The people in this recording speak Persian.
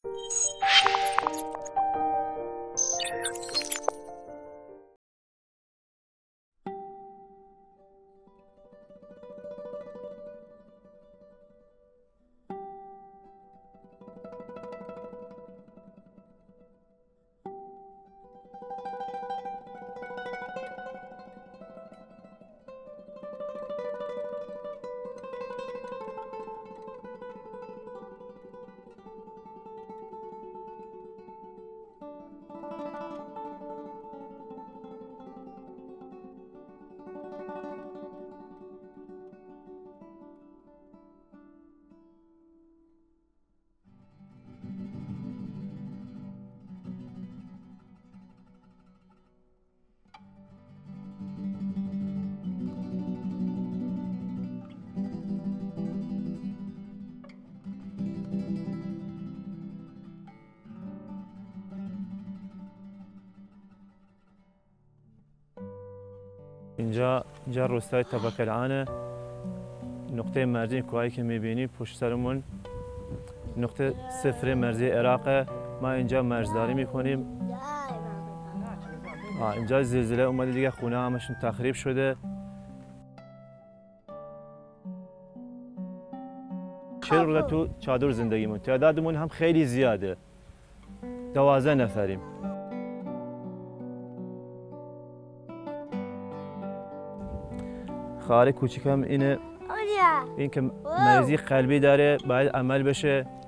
اینجا روستای طبق‌العانه، نقطه مرزی کوهایی که می‌بینی پشت سرمون نقطه صفر مرزی عراقه. ما اینجا مرزداری می‌کنیم. اینجا زلزله اومده دیگه، خونه همشون تخریب شده. چه رو تو چادر زندگیمون، تعدادمون هم خیلی زیاده، 12 نفریم. خواهر کوچیکم اینه، این که مریضی قلبی داره، باید عمل بشه.